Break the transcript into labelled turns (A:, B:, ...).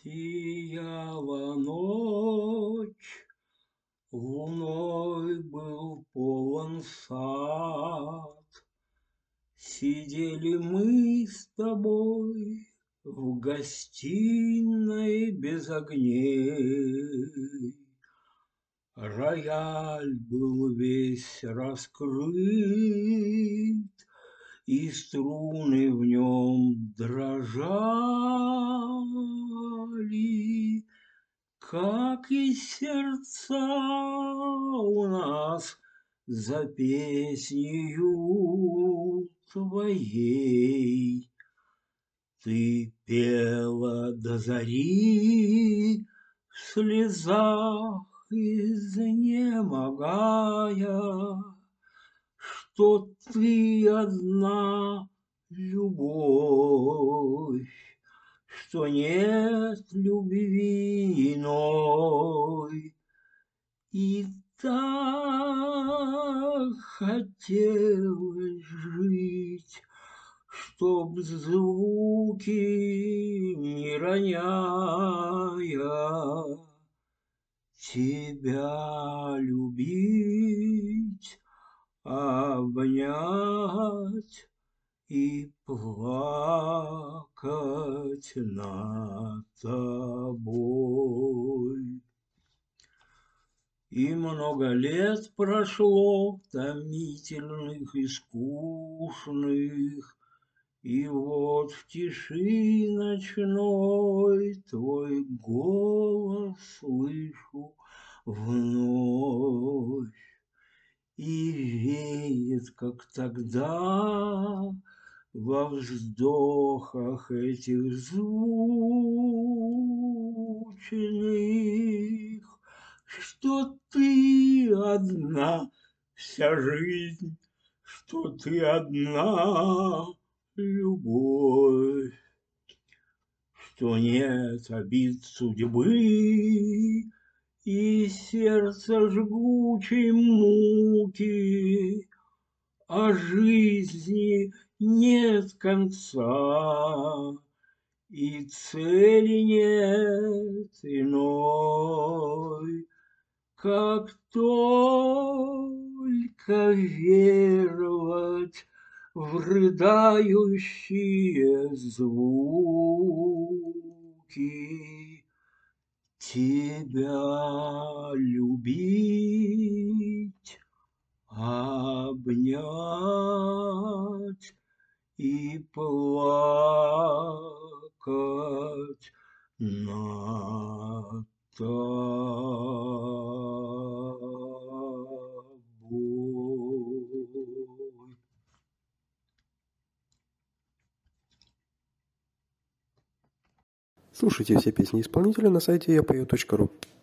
A: Сияла ночь, луной был полон сад. Сидели мы с тобой в гостиной без огней. Рояль был весь раскрыт, и струны в нем дрожали, как и сердца у нас за песнею твоей. Ты пела до зари в слезах изнемогая, что ты одна любовь, что нет любви иной. И так хотелось жить, чтоб звуки не роняя тебя любить, обнять и плакать над тобой. И много лет прошло, томительных и скучных, и вот в тиши ночной твой голос слышу вновь. И веет, как тогда, во вздохах этих звучных, что ты одна вся жизнь, что ты одна любовь, что нет обид судьбы и сердца жгучей муки, а жизни нет конца, и цели нет иной, как только веровать в рыдающие звуки, тебя любить, обнять и плакать над тобой.
B: Слушайте все песни исполнителя на сайте yapою.ru.